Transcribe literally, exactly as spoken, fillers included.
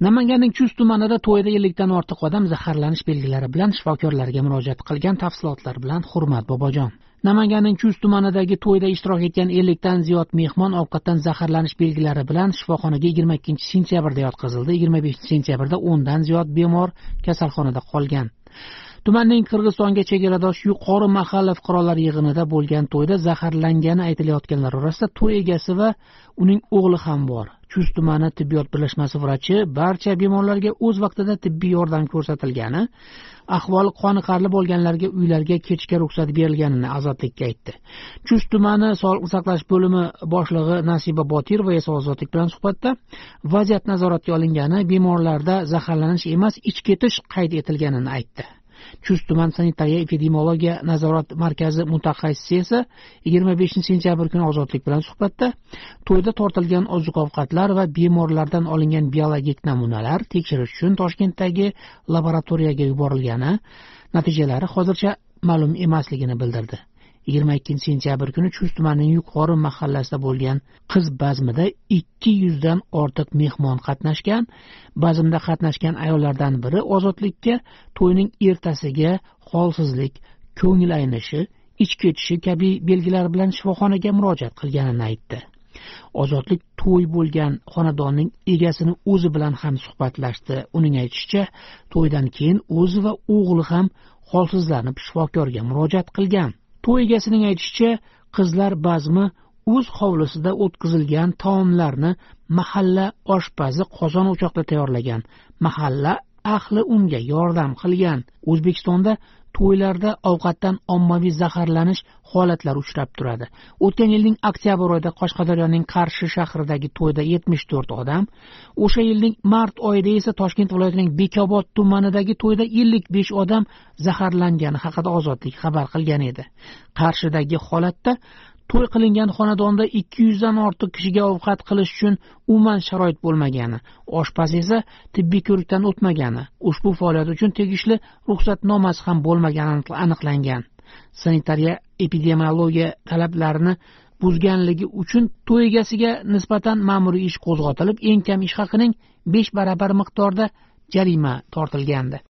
Namanganning Chust tumanida to'yda ellikdan ortiq odam zaharlanish belgilari bilan shifokorlarga murojaat qilgan. Tafsilotlar bilan Hurmat Bobojon. Namanganning Chust tumanidagi to'yda ishtirok etgan ellikdan ziyod mehmon ovqatdan zaharlanish belgilari bilan shifoxonaga yigirma ikkinchi sentyabrda yotqizildi. yigirma beshinchi sentyabrda o'ndan ziyod bemor kasalxonada qolgan. Tumanning Qirg'izistonga chegaradosh yuqori mahalla fuqarolar yig'inida bo'lgan to'yda zaharlangani aytilayotganlar orasida to'y egasi va uning o'g'li ham bor. Chust tumani tibbiyot birlashmasi vrachi barcha bemorlarga o'z vaqtida tibbiy yordam ko'rsatilgani, ahvoli qoniqarli bo'lganlarga uylarga ketishga ruxsat berilganini Ozodlikka aytdi. Chust tumani sog'liqni saqlash bo'limi boshlig'i Nasiba Botirova esa Ozodlik bilan suhbatda vaziyat nazoratga olingani, bemorlarda zaharlanish emas, ich ketish qayd etilganini aytdi. Chust tuman sanitariya epidemiologiya nazorat markazi mutaxassisi esa yigirma beshinchi sentyabr kuni Ozodlik bilan suhbatda to'yda tortilgan oziq-ovqatlar va bemorlardan olingan biologik namunalar tekshirish uchun Toshkentdagi laboratoriyaga yuborilgani, natijalari hozircha ma'lum emasligini bildirdi. yigirma ikkinchi sentyabr kuni Chust tumanining yuqori mahallasida bo'lgan qiz bazmida ikki yuzdan ortiq mehmon qatnashgan. Bazmda qatnashgan ayollardan biri Ozodlikka to'yning ertasiga holsizlik, ko'ngil aynishi, ich ketishi kabi belgilar bilan shifoxonaga murojaat qilganini aytdi. Ozodlik to'y bo'lgan xonadonning egasini o'zi bilan ham suhbatlashdi. Uning aytishicha, to'ydan keyin o'zi va o'g'li ham holsizlanib shifokorga murojaat qilgan. To'y egasining aytishicha, qizlar bazmi o'z hovlisida o'tkazilgan taomlarni mahalla oshpazi qozon o'choqda tayyorlagan. Mahalla ahli unga yordam qilgan. O'zbekistonda to'ylarda ovqatdan ommaviy zaharlanish holatlari uchrab turadi. O'tgan yilning oktyabr oyida Qashqadaryoning Qarshi shahridagi to'yda yetmish to'rt odam, o'sha yilning mart oyida esa Toshkent viloyatining Bekobod tumanidagi to'yda ellik besh odam zaharlangani haqida Ozodlik xabar qilgan edi. Qarshidagi holatda to'y qilingan xonadonda ikki yuzdan ortiq kishiga ovqat qilish uchun umuman sharoit bo'lmagani, oshpaz esa tibbiy ko'rikdan o'tmagani, ushbu faoliyat uchun tegishli ruxsatnomasi ham bo'lmagani aniqlangan. Sanitariya epidemiologiya talablarini buzganligi uchun to'y egasiga nisbatan ma'muriy ish qo'zg'atilib, eng kam ish haqining besh baravar miqdorda jarima tortilgandi.